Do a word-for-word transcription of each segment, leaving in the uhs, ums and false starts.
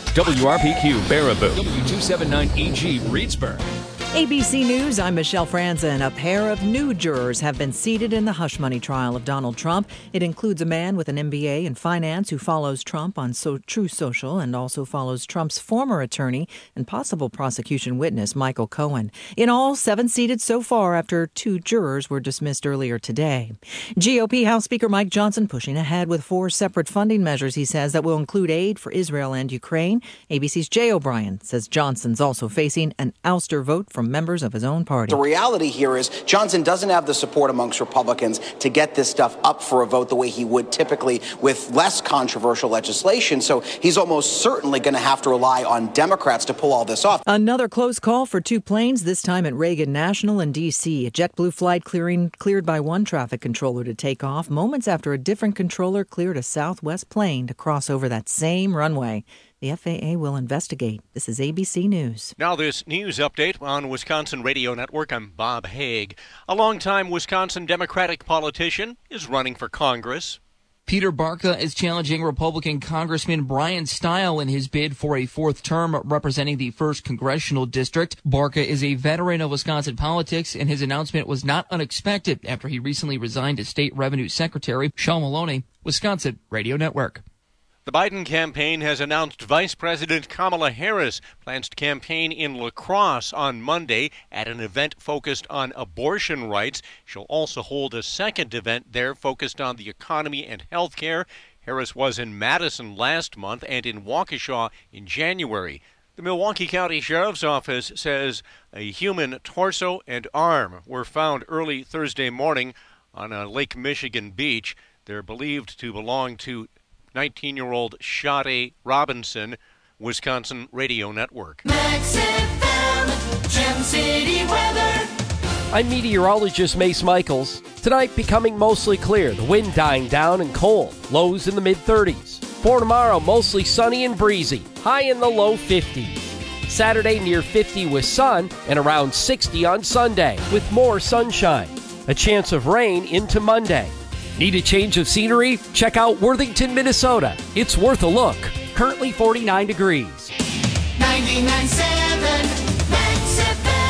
W R P Q, Baraboo. W two seventy-nine E G, Reedsburg. A B C News, I'm Michelle Franzen. A pair of new jurors have been seated in the hush money trial of Donald Trump. It includes a man with an M B A in finance who follows Trump on so- Truth Social and also follows Trump's former attorney and possible prosecution witness, Michael Cohen. In all, seven seated so far after two jurors were dismissed earlier today. G O P House Speaker Mike Johnson pushing ahead with four separate funding measures, he says, that will include aid for Israel and Ukraine. A B C's Jay O'Brien says Johnson's also facing an ouster vote from members of his own party. The reality here is Johnson doesn't have the support amongst Republicans to get this stuff up for a vote the way he would typically with less controversial legislation. So he's almost certainly going to have to rely on Democrats to pull all this off. Another close call for two planes, this time at Reagan National in D C. A JetBlue flight clearing cleared by one traffic controller to take off moments after a different controller cleared a Southwest plane to cross over that same runway. The F A A will investigate. This is A B C News. Now this news update on Wisconsin Radio Network. I'm Bob Haig. A longtime Wisconsin Democratic politician is running for Congress. Peter Barca is challenging Republican Congressman Brian Stile in his bid for a fourth term representing the first congressional district. Barca is a veteran of Wisconsin politics, and his announcement was not unexpected after he recently resigned as State Revenue Secretary. Sean Maloney, Wisconsin Radio Network. The Biden campaign has announced Vice President Kamala Harris plans to campaign in La Crosse on Monday at an event focused on abortion rights. She'll also hold a second event there focused on the economy and health care. Harris was in Madison last month and in Waukesha in January. The Milwaukee County Sheriff's Office says a human torso and arm were found early Thursday morning on a Lake Michigan beach. They're believed to belong to nineteen-year-old Shade Robinson. Wisconsin Radio Network. Max F M, Gem City weather. I'm meteorologist Mace Michaels. Tonight becoming mostly clear, the wind dying down and cold, lows in the mid thirties. For tomorrow, mostly sunny and breezy, high in the low fifties. Saturday near fifty with sun and around sixty on Sunday with more sunshine. A chance of rain into Monday. Need a change of scenery? Check out Worthington, Minnesota. It's worth a look. Currently forty-nine degrees. ninety-nine point seven Max F M.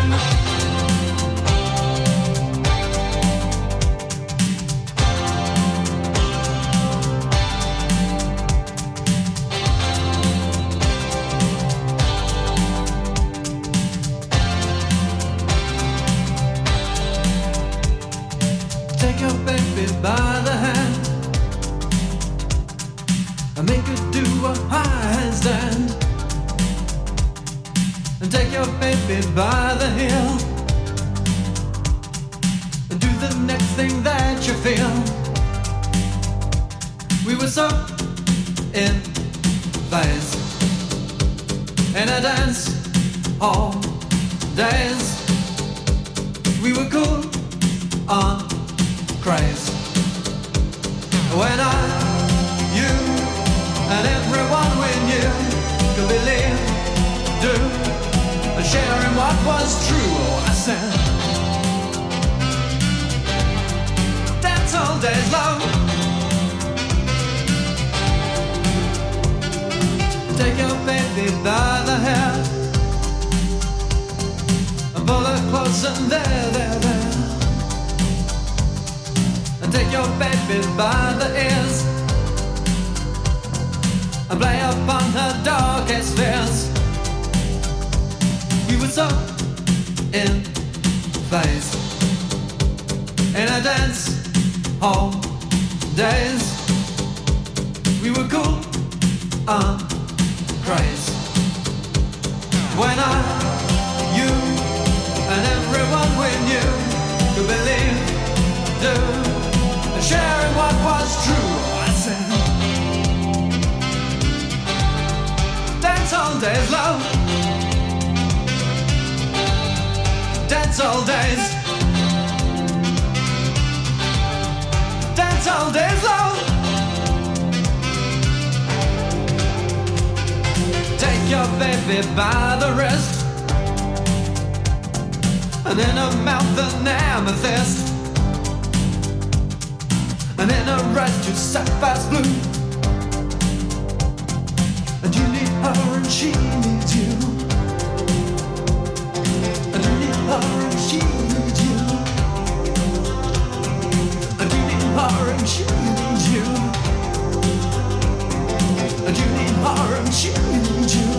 Take your baby by the hand and make her do a handstand, and take your baby by the heel and do the next thing that you feel. We were so in phase in a dance all days. We were cool on craze when I, you, and everyone we knew could believe, do, and share in what was true. Oh, I said, dance all days long. Take your baby by the hair and pull her close and there, there, there. Take your baby by the ears and play upon her darkest fears. We were so in phase in a dance hall days. We were cool on craze when I, you, and everyone we knew could believe, do, sharing what was true. I said, dance all days, love. Dance all days. Dance all days, love. Take your baby by the wrist and in her mouth an amethyst, and in her eyes two sapphires blue, and you need her she needs you. I do need her and she needs you. I do need her and she needs you. I do need her and she needs you.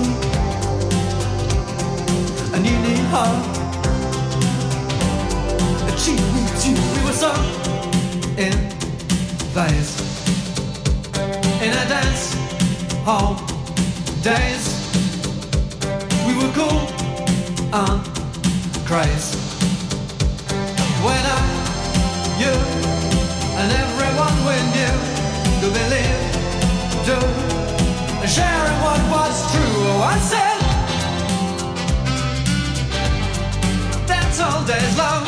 And you need her and she needs you. We were so in phase in a dance hall days. We were cool and crazy. When I, you, and everyone we knew to believe, to sharing what was true. Oh, I said, dance all days long.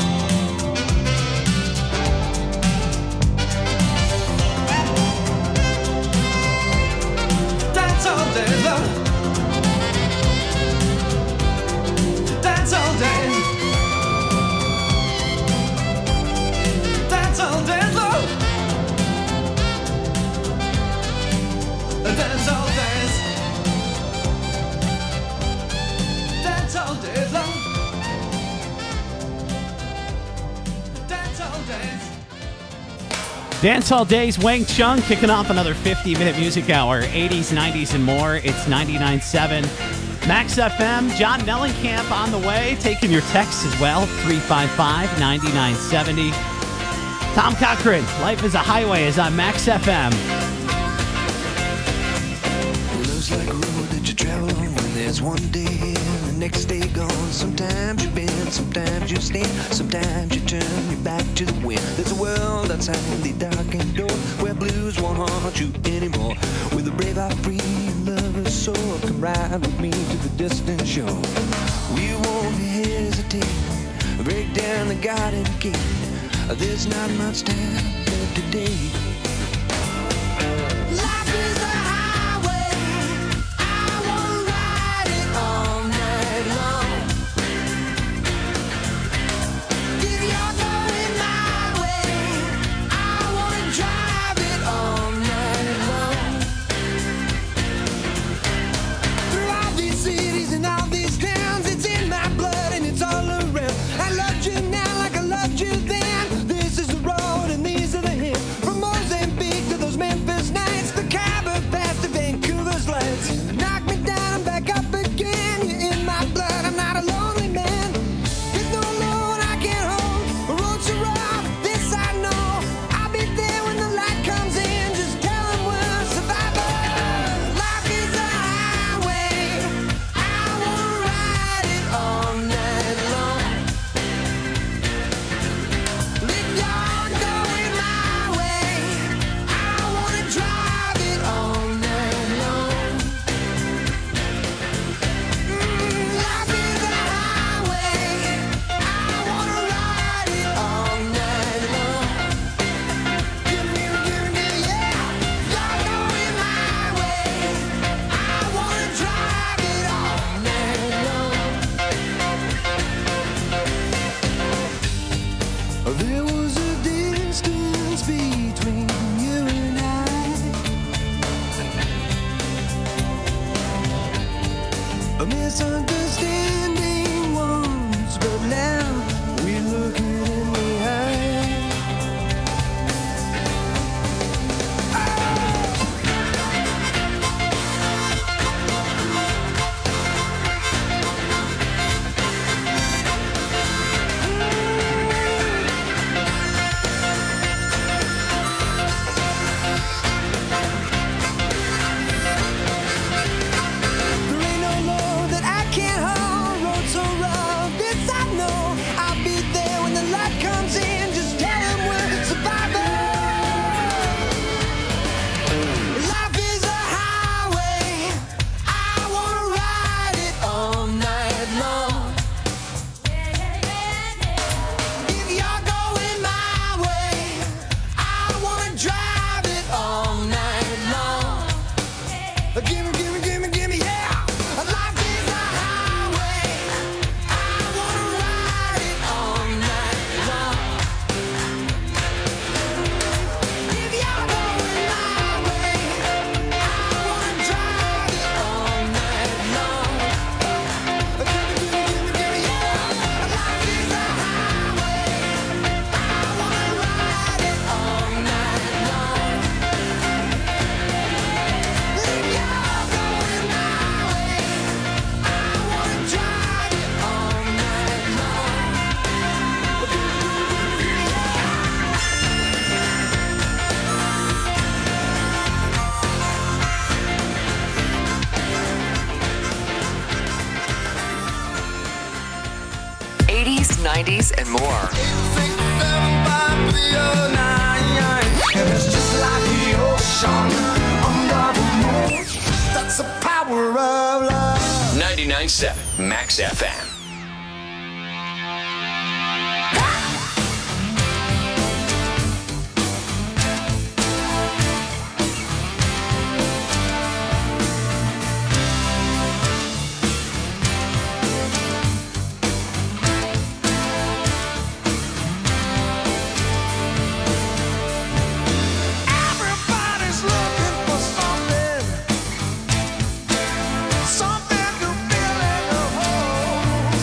Dance all day long. Dance all day. Dance all day long. Dance all days. Dance all day long. Dance all days. Dance All Days, Wang Chung kicking off another fifty-minute music hour, eighties, nineties, and more. It's ninety-nine point seven Max F M. John Mellencamp on the way, taking your texts as well, three five five, nine nine seven zero. Tom Cochran, Life is a Highway is on Max F M. Love's like a road that you travel on when there's one day here and the next day gone. Sometimes you bend, sometimes you stand, sometimes you turn your back to the wind. There's a world outside the darkened door where blues won't haunt you anymore. With a brave heart free and lover's soul, come ride with me to the distant shore. We won't hesitate, break down the garden gate. There's not much time left today. Life is a highway, I wanna ride it all night long. If you're going my way, I wanna drive it all night long. Through all these cities and all these towns, it's in my blood and it's all around. I loved you now like I loved you then. This is the road and these are the hills. From Moses nineties, and more. That's the power of love. ninety-nine point seven Max F M. Everybody's looking for something, something to fill in the hole.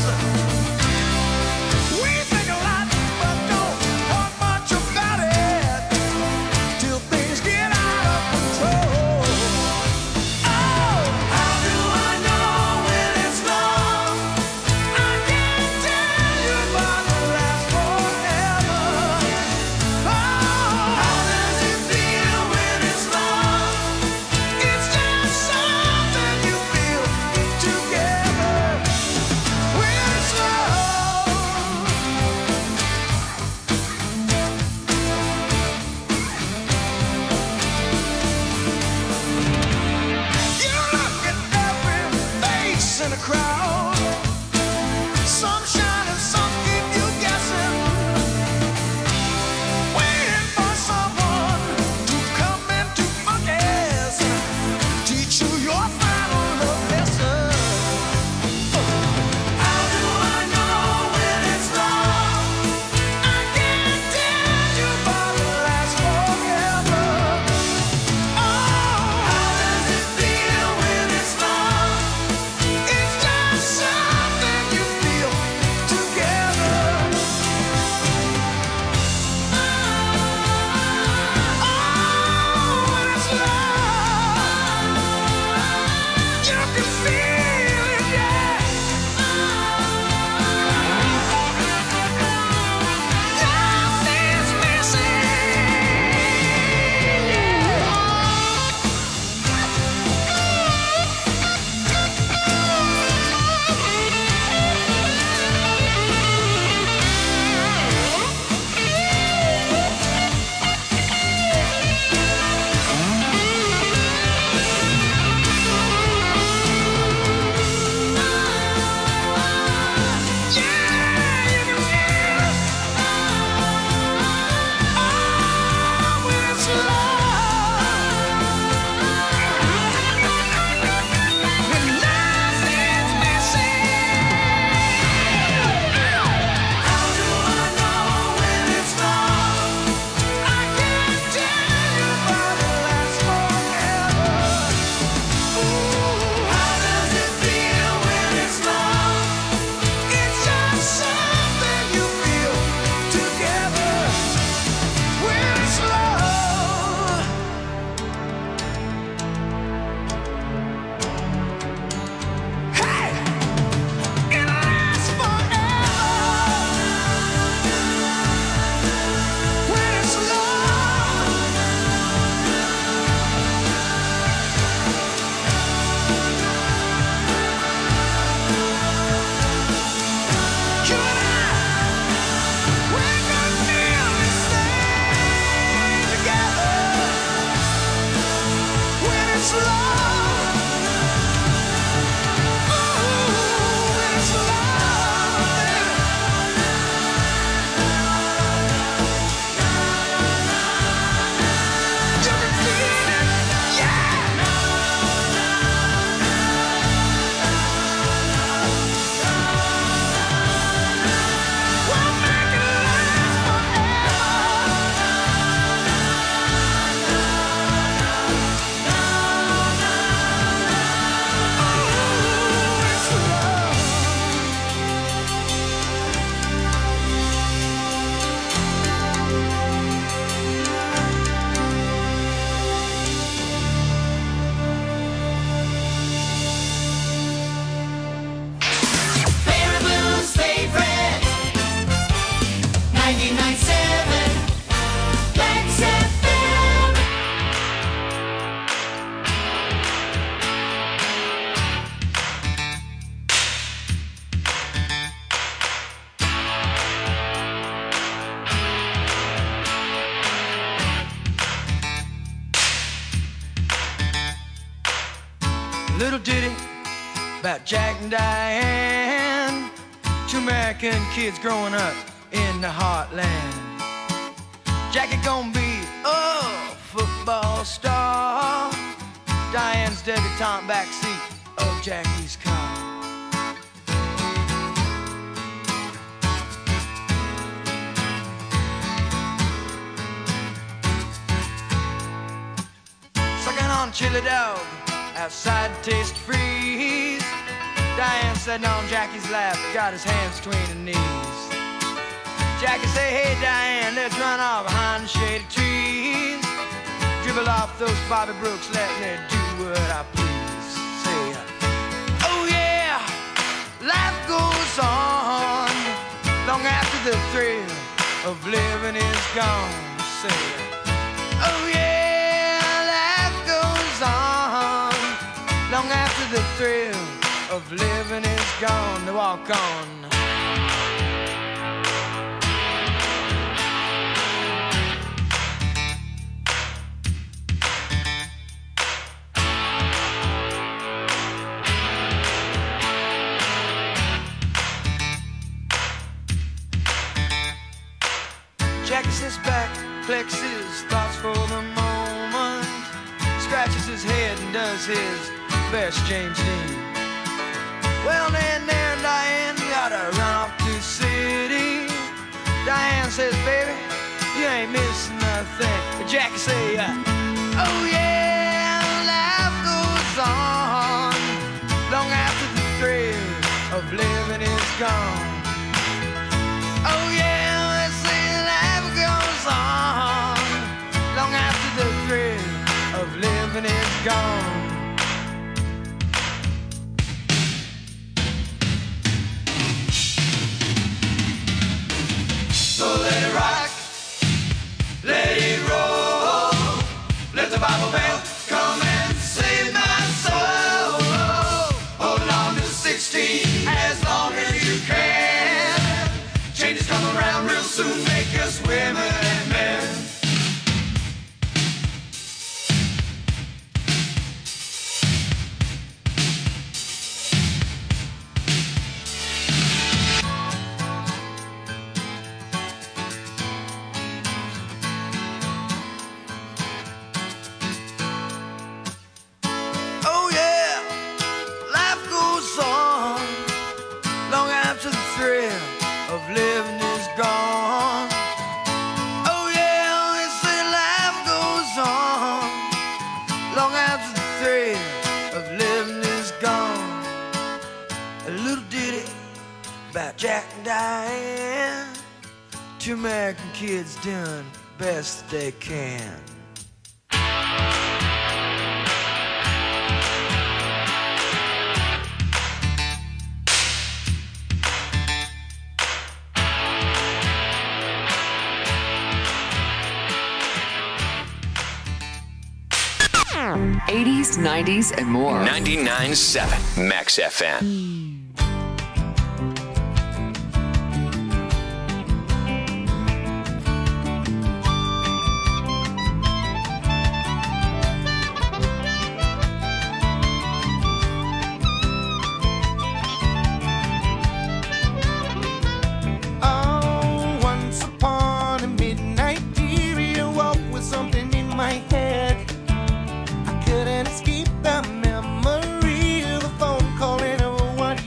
about Jack and Diane, two American kids growing up in the heartland. Jackie gonna be a football star, Diane's debutante backseat of Jackie's car. Sucking on chili dog outside Taste Freeze, Diane sitting on Jackie's lap, got his hands between her knees. Jackie say, hey Diane, let's run off behind the shady trees, dribble off those Bobby Brooks, let me do what I please. Say, oh yeah, life goes on long after the thrill of living is gone. Say, oh yeah, life goes on long after the thrill of living is gone. To walk on. Jackie sits back, collects his thoughts for the moment, scratches his head and does his best James Dean. Well, then there, Diane, you gotta run off to the city. Diane says, baby, you ain't missing nothing. But Jackie say, uh, oh yeah, life goes on long after the thrill of living is gone. Oh yeah, they say life goes on long after the thrill of living is gone. So let it rock, let it roll, let the Bible belt come and save my soul. Hold on to sixteen as long as you can. Changes come around real soon, make us women and men. Oh yeah, life goes on long after the thrill of living is gone. Oh yeah, they say life goes on long after the thrill of living is gone. A little ditty about Jack and Diane, two American kids doing best they can. eighties, nineties, and more. ninety-nine point seven Max F M. Oh, once upon a midnight dear, you woke with something in my head. I couldn't escape the memory of a phone call and a one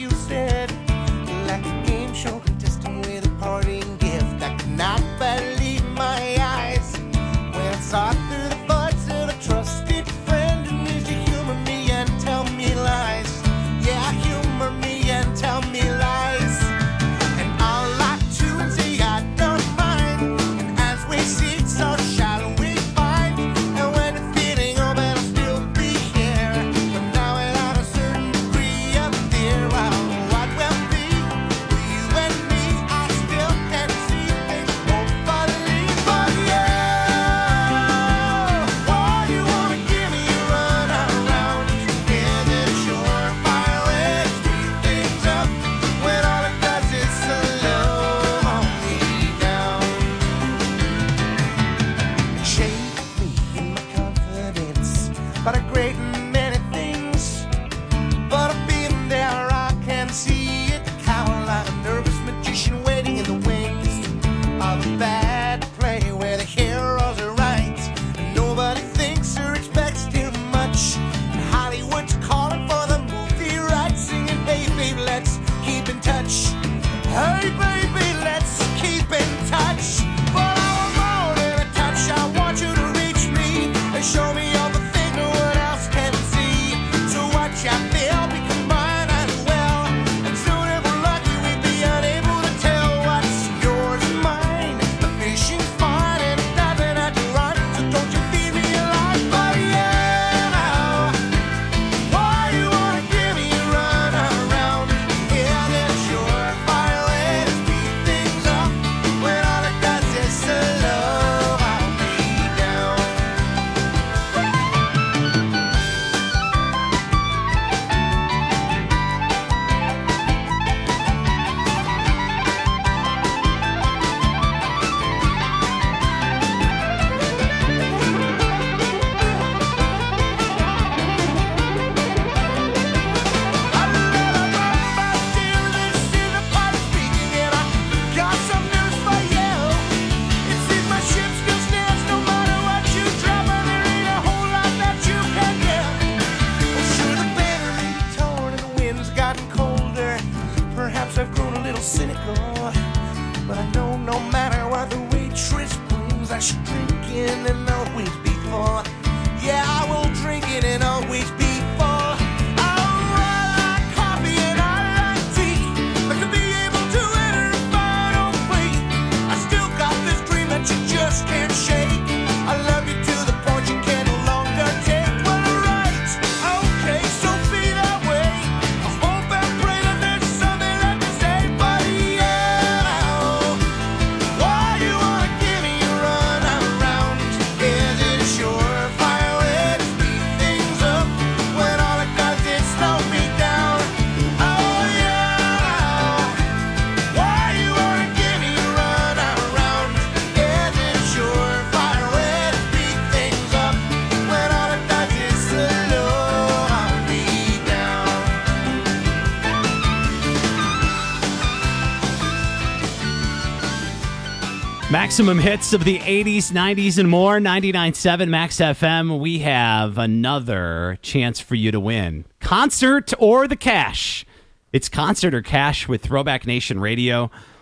fresh drinking and always be full. Yeah, I will drink it and always be full. I like coffee and I like tea, but to be able to enter a final plea, I still got this dream that you just can't shake. I love you to the point you can no longer take. Well, right, okay, so be that way. I hope and pray that there's something left to say, but yeah, why you wanna give me a run around? Is it a surefire way to speed things up when all it does is slow me down? Oh yeah, why you wanna give me a run around? Is it a surefire way to speed things up when all it does is slow me down? Maximum hits of the eighties, nineties, and more. ninety-nine point seven Max F M. We have another chance for you to win. Concert or the cash. It's concert or cash with Throwback Nation Radio.